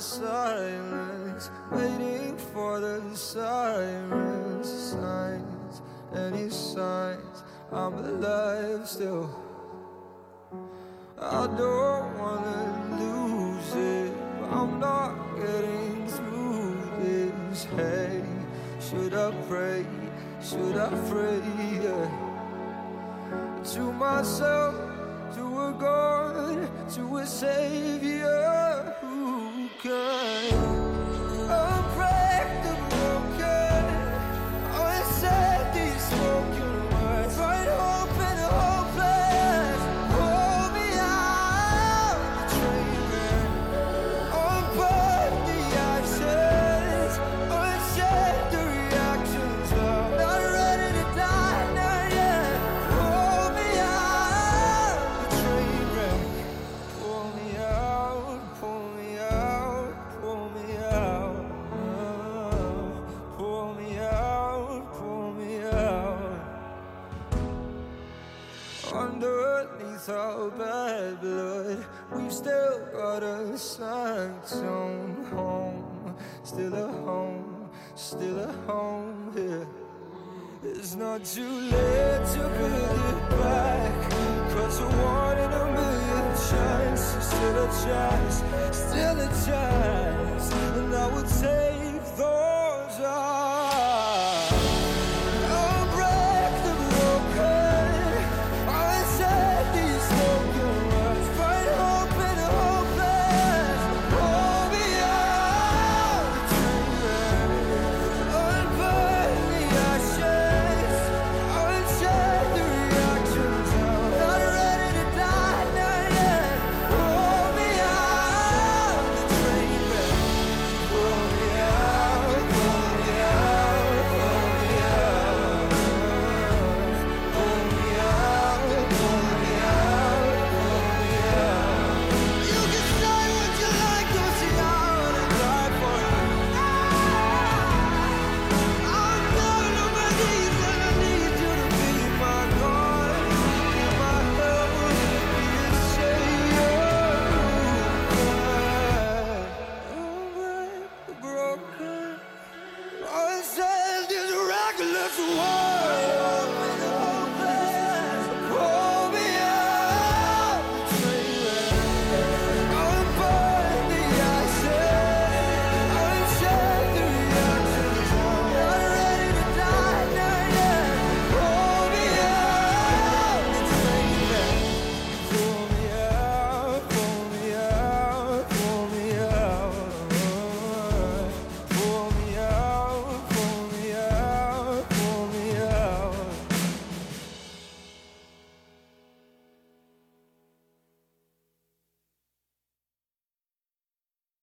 silence, waiting for the sirens, signs, any signs I'm alive still. I don't wanna lose it, but I'm not getting through this. Hey, should I pray? Should I pray? Yeah. To myself, to a God, to a Savior who can unbreak the broken, unsaid these spoken words, find hope in the hopeless, hold me out the train wreck, unburn the ashes, unshed the reactions. I'm not ready to die, not yet. Hold me out the train wreck, pull me out, pull me out, pull me out, pull me out, pull me out. Underneath our bad blood, we've still got a sanctum home, still a home, still a home here. It's not too late to build it back, 'cause a one in a million chance, still a chance, still a chance, and I would take those odds. I'll break the broken, I'll set these spoken words, find hope in the hopeless, hold me out the train wreck, unburn the ashes, unshed the reactions. I'm not ready to die, not yet. Hold me out the train wreck, pull me out, pull me out, pull me out, pull me out, pull me out, pull me out. You can say what you like, don't see I wanna die for you. I'm down on my knees and I need you to be my God, be my help, be a savior who can unbreak the broken, unsaid this reckless war.